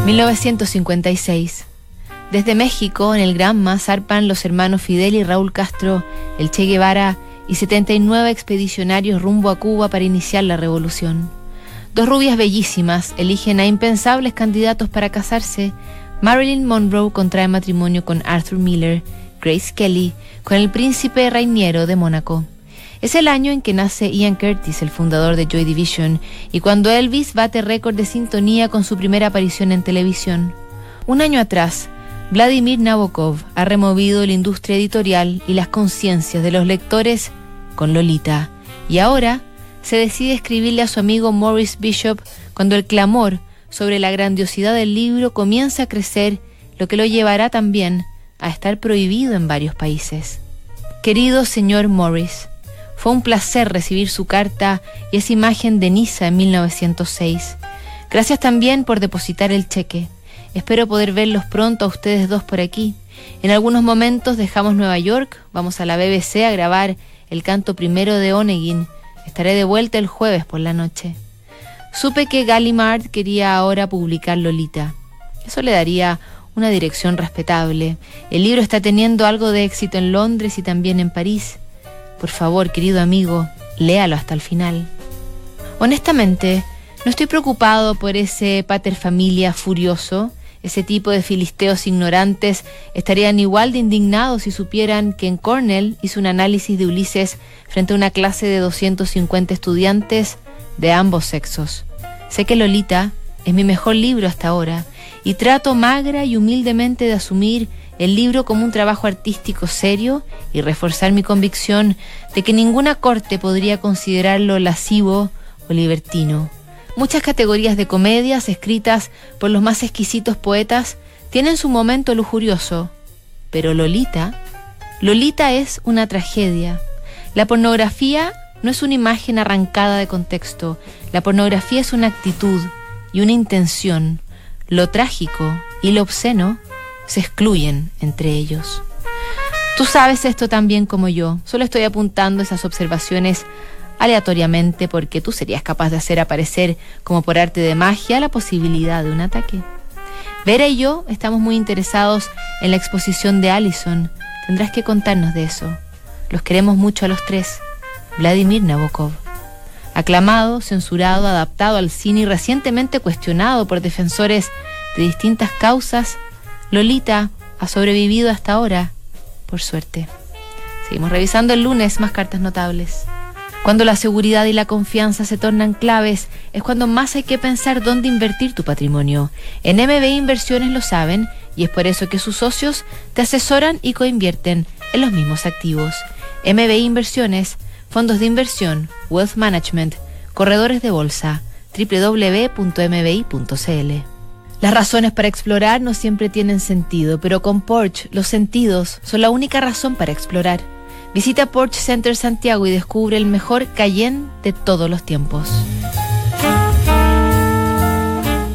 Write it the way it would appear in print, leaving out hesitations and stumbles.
1956. Desde México, en el Granma, zarpan los hermanos Fidel y Raúl Castro, el Che Guevara y 79 expedicionarios rumbo a Cuba para iniciar la revolución. Dos rubias bellísimas eligen a impensables candidatos para casarse. Marilyn Monroe contrae matrimonio con Arthur Miller, Grace Kelly con el príncipe Rainiero de Mónaco. Es el año en que nace Ian Curtis, el fundador de Joy Division, y cuando Elvis bate récord de sintonía con su primera aparición en televisión. Un año atrás, Vladimir Nabokov ha removido la industria editorial y las conciencias de los lectores con Lolita, y ahora se decide escribirle a su amigo Maurice Bishop cuando el clamor sobre la grandiosidad del libro comienza a crecer, lo que lo llevará también a estar prohibido en varios países. Querido señor Morris, fue un placer recibir su carta y esa imagen de Niza en 1906. Gracias también por depositar el cheque. Espero poder verlos pronto a ustedes dos por aquí. En algunos momentos dejamos Nueva York, vamos a la BBC a grabar el canto primero de Onegin. Estaré de vuelta el jueves por la noche. Supe que Gallimard quería ahora publicar Lolita. Eso le daría una dirección respetable. El libro está teniendo algo de éxito en Londres y también en París. Por favor, querido amigo, léalo hasta el final. Honestamente, no estoy preocupado por ese paterfamilia furioso. Ese tipo de filisteos ignorantes estarían igual de indignados si supieran que en Cornell hizo un análisis de Ulises frente a una clase de 250 estudiantes de ambos sexos. Sé que Lolita es mi mejor libro hasta ahora y trato magra y humildemente de asumir el libro como un trabajo artístico serio y reforzar mi convicción de que ninguna corte podría considerarlo lascivo o libertino. Muchas categorías de comedias escritas por los más exquisitos poetas tienen su momento lujurioso, pero Lolita es una tragedia. La pornografía no es una imagen arrancada de contexto, la pornografía es una actitud y una intención. Lo trágico y lo obsceno se excluyen entre ellos. Tú sabes esto tan bien como yo, solo estoy apuntando esas observaciones aleatoriamente porque tú serías capaz de hacer aparecer como por arte de magia la posibilidad de un ataque. Vera y yo estamos muy interesados en la exposición de Allison. Tendrás que contarnos de eso. Los queremos mucho a los tres. Vladimir Nabokov. Aclamado, censurado, adaptado al cine y recientemente cuestionado por defensores de distintas causas, Lolita ha sobrevivido hasta ahora, por suerte. Seguimos revisando el lunes más cartas notables. Cuando la seguridad y la confianza se tornan claves, es cuando más hay que pensar dónde invertir tu patrimonio. En MBI Inversiones lo saben y es por eso que sus socios te asesoran y coinvierten en los mismos activos. MBI Inversiones, fondos de inversión, wealth management, corredores de bolsa, www.mbi.cl. Las razones para explorar no siempre tienen sentido, pero con Porsche los sentidos son la única razón para explorar. Visita Porsche Center Santiago y descubre el mejor Cayenne de todos los tiempos.